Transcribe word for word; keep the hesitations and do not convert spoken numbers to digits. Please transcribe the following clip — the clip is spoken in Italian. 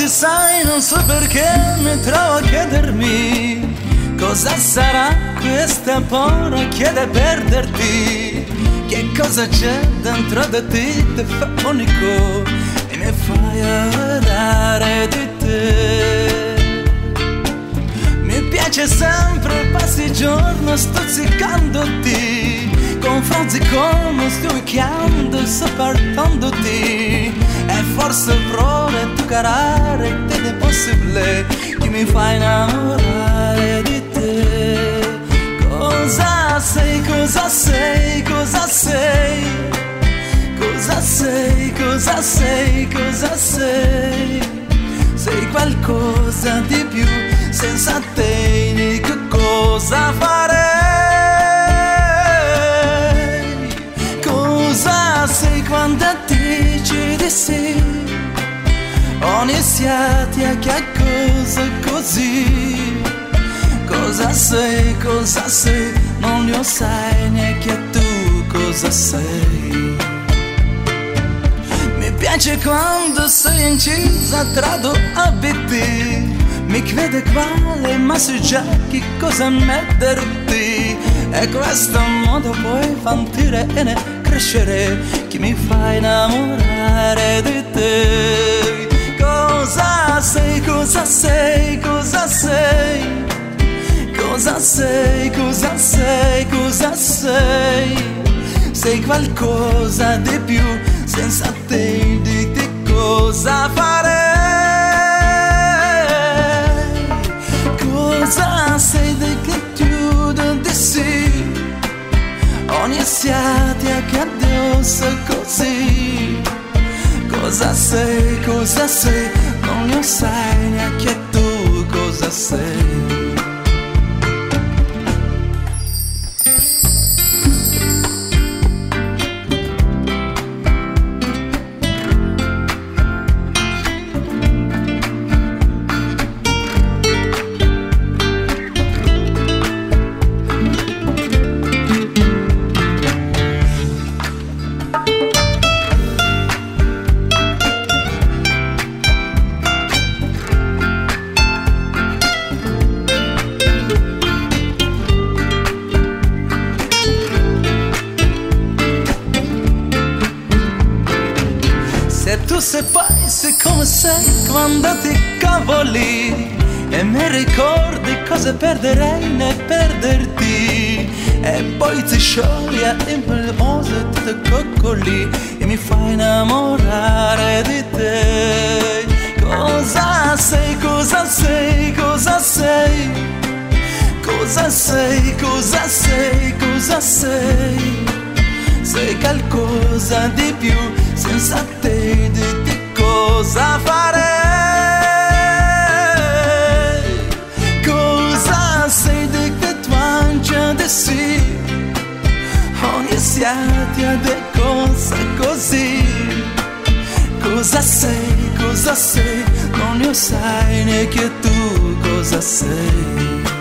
sai, non so perché mi trovo a chiedermi cosa sarà questa paura che da perderti. Che cosa c'è dentro di te ti fa unico e mi fai adorare di te. Mi piace sempre, passi il giorno stuzzicandoti, confronti come sto chiamando, sopportandoti. E forse proprio tu carare ed è possibile che mi fai innamorare di te. Cosa sei, cosa sei, cosa sei? Cosa sei, cosa sei, cosa sei? Sei qualcosa di più, senza te che cosa farei? Cosa sei quando dici di sì? Ogni siatia che cosa così? Cosa sei, cosa sei? Non lo sai neanche tu cosa sei. Mi piace quando sei incisa tra due abiti, mi crede quale, ma sai già che cosa metterti. E questo modo puoi fantire e ne crescere, che mi fa innamorare di te. Cosa sei, cosa sei, cosa sei? Cosa sei, cosa sei, cosa sei? Sei qualcosa di più, senza te di che cosa farei? Cosa sei di che chiudo di sì? Ogni siatia che addosso così. Cosa sei, cosa sei? Non lo sai neanche tu cosa sei. Se poi sei come sei quando ti cavoli e mi ricordi cosa perderei nel perderti, e poi ti sciogli a improvviso e ti coccoli e mi fai innamorare di te. Cosa sei, cosa sei, cosa sei? Cosa sei, cosa sei, cosa sei? Sei qualcosa di più, senza te di che cosa farei? Cosa sei di che tu angia di sì? Ogni siatia di cosa così. Cosa sei, cosa sei? Non lo sai neanche tu cosa sei.